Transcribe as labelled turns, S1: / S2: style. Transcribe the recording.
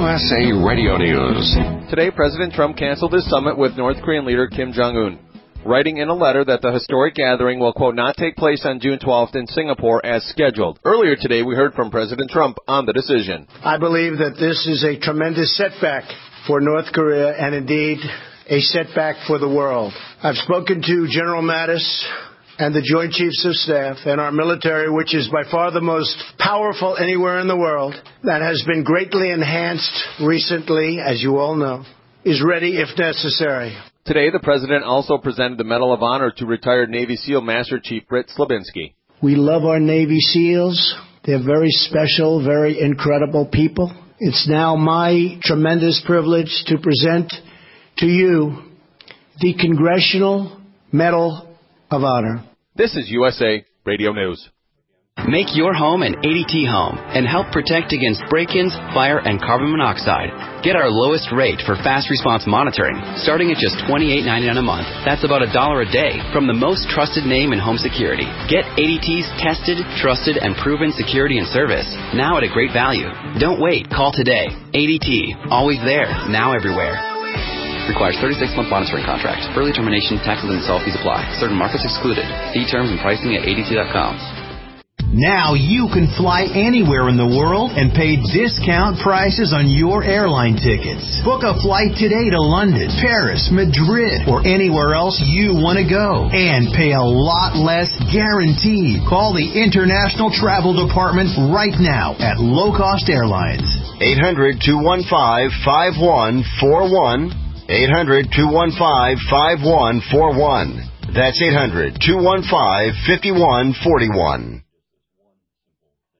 S1: USA Radio News.
S2: Today, President Trump canceled his summit with North Korean leader Kim Jong-un, writing in a letter that the historic gathering will, quote, not take place on June 12th in Singapore as scheduled. Earlier today, we heard from President Trump on the decision.
S3: I believe that this is a tremendous setback for North Korea and indeed a setback for the world. I've spoken to General Mattis and the Joint Chiefs of Staff and our military, which is by far the most powerful anywhere in the world, that has been greatly enhanced recently, as you all know, is ready if necessary.
S2: Today, the President also presented the Medal of Honor to retired Navy SEAL Master Chief Britt Slabinski.
S3: We love our Navy SEALs. They're very special, very incredible people. It's now my tremendous privilege to present to you the Congressional Medal of Honor.
S2: This is USA Radio News.
S4: Make your home an ADT home and help protect against break-ins, fire, and carbon monoxide. Get our lowest rate for fast response monitoring, starting at just $28.99 a month. That's about $1 a day from the most trusted name in home security. Get ADT's tested, trusted, and proven security and service, now at a great value. Don't wait. Call today. ADT. Always there. Now everywhere. Requires 36-month monitoring contract. Early termination, taxes and install fees apply. Certain markets excluded. See terms and pricing at ADT.com.
S5: Now you can fly anywhere in the world and pay discount prices on your airline tickets. Book a flight today to London, Paris, Madrid, or anywhere else you want to go. And pay a lot less guaranteed. Call the International Travel Department right now at Low Cost Airlines.
S6: 800-215-5141. 800-215-5141. That's 800-215-5141.